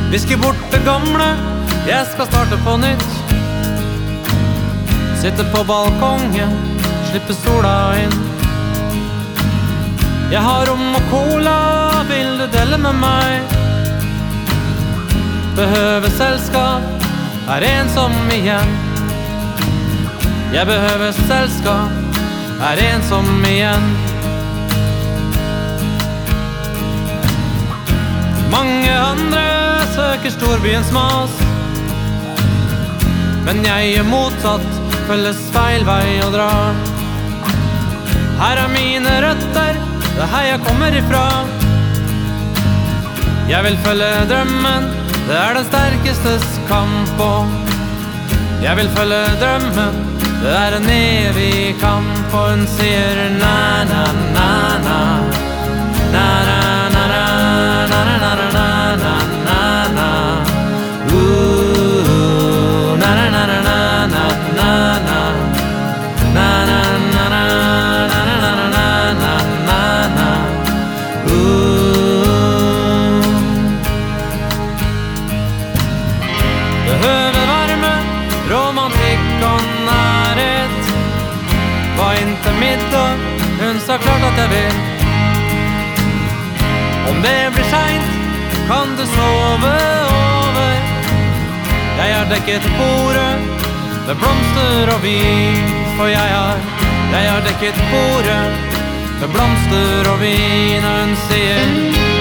Visker bort det gamle, jeg skal starte på nytt. Sitte på balkongen, slippe sola inn. Jeg har rom og cola, vil du dele med meg? Behøver selskap, er ensom igjen. Jeg behøver selskap, er ensom igjen. Mange andre søker storbyens mas, men jeg er motsatt, følges feil vei å dra. Her er mine røtter, det er her jeg kommer ifra. Jeg vil følge drømmen, det er den sterkestes kamp. Og jeg vil følge drømmen, det er en evig kamp. Og hun sier na-na-na-na, na-na-na-na, na-na-na-na-na, na-na. Behøver varme, romantikk og nærhet. Var inn til middag, hun sa klart at jeg vil. Om det blir sent, kan du sove over. Jeg har dekket bordet med blomster og vin. For jeg har dekket bordet med blomster og vin. Og hun sier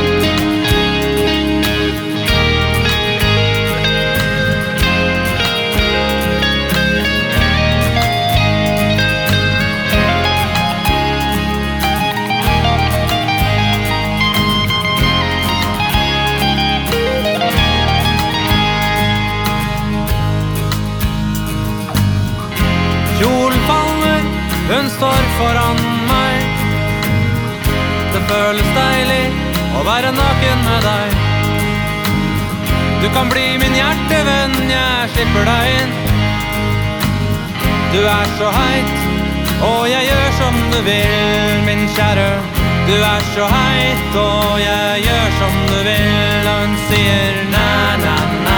kjolen faller, hun står foran meg. Det føles deilig å være naken med deg. Du kan bli min hjertevenn, jeg slipper deg inn. Du er så heit, og jeg gjør som du vil, min kjære. Du er så heit, og jeg gjør som du vil. Og hun sier na-na-na.